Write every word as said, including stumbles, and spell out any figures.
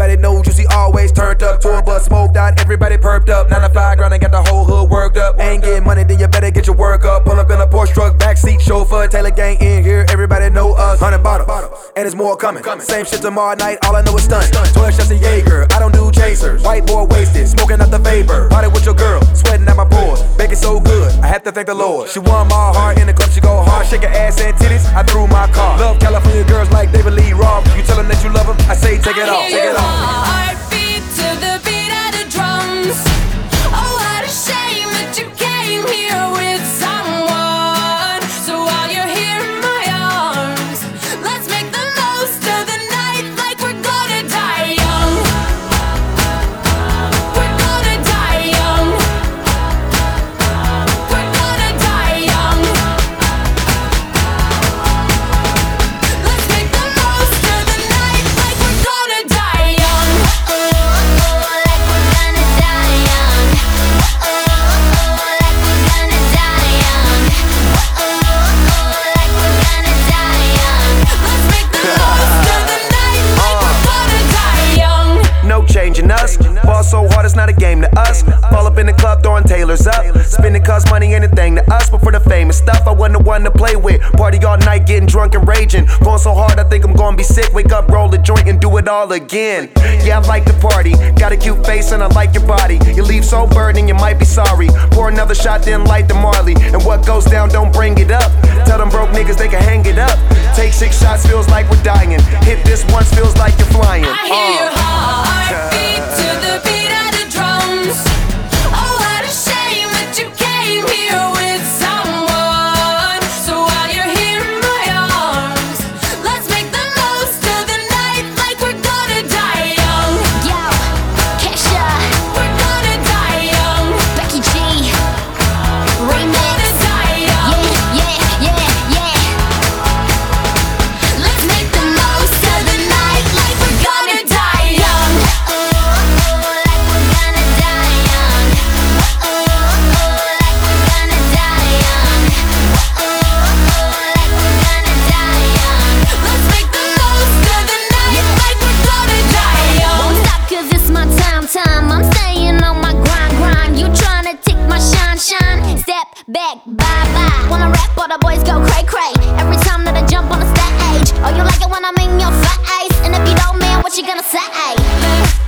everybody knows Juicy always turned up. Tour bus smoked out, everybody perked up. Nine to five grind and got the whole hood worked up. Ain't getting money, then you better get your work up. Pull up in a Porsche truck, backseat chauffeur. Taylor gang in here, everybody know us. Hundred bottles, and there's more coming. Same shit tomorrow night, all I know is stunt. Twelve shots of Jaeger, I don't do chasers. White boy wasted, smoking out the vapor. Party with your girl, sweating at my pores. Baking so good, I have to thank the Lord. She won my heart in the club, she go hard. Shake her ass and titties, I threw my car. Love California girls like David Lee Roth. You tell them that you love them, I say take it off, take it off. Heartbeat to the beat of the drums. Oh, what a shame that you came here with someone. So while you're here in my arms, let's make the most of the night like we're gonna die young. We're gonna die young. We're gonna die young. Let's make the most of the night like we're gonna die young. Oh, like we're gonna die young. Oh, like we're gonna die young. Oh, like we're gonna die young. Let's make the most of the night like we're gonna die young. No changing us. Ball so hard, it's not a game to us. Fall up in the club, throwing Taylors up. Spending cause money ain't a thing to us, but for the famous stuff, I wasn't the one to play with. Party all night, getting drunk and raging. Going so hard, I think I'm gonna be sick. Wake up, roll a joint, and do it all again. Yeah, I like the party. Got a cute face, and I like your body. You leave so burning, you might be sorry. Pour another shot, then light the Marley. And what goes down, don't bring it up. Tell them broke niggas they can hang it up. Take six shots, feels like we're dying. Hit this once, feels like you're flying. I hear your heartbeat to the beat of the drums. Oh, what a shame that you came here with someone. So while you're here in my arms, let's make the most of the night like we're gonna die young. Yo, Kesha, we're gonna die young. Becky G, remix. We're gonna die young. Yeah, yeah, yeah, yeah. Let's make the most of the night like we're gonna die young. Oh, like we're gonna die young. Oh, like we're gonna die young. Oh, like we're gonna die young. Let's make the most of the night like we're gonna die young. Won't stop 'cause it's my time, time. I'm staying on my grind, grind. You tryna take my shine, shine. Step back, bye, bye. Wanna rap, all the boys go cray, cray. Every time that I jump on the stage. Oh, you like it when I'm in your face. And if you don't, man, what you gonna say?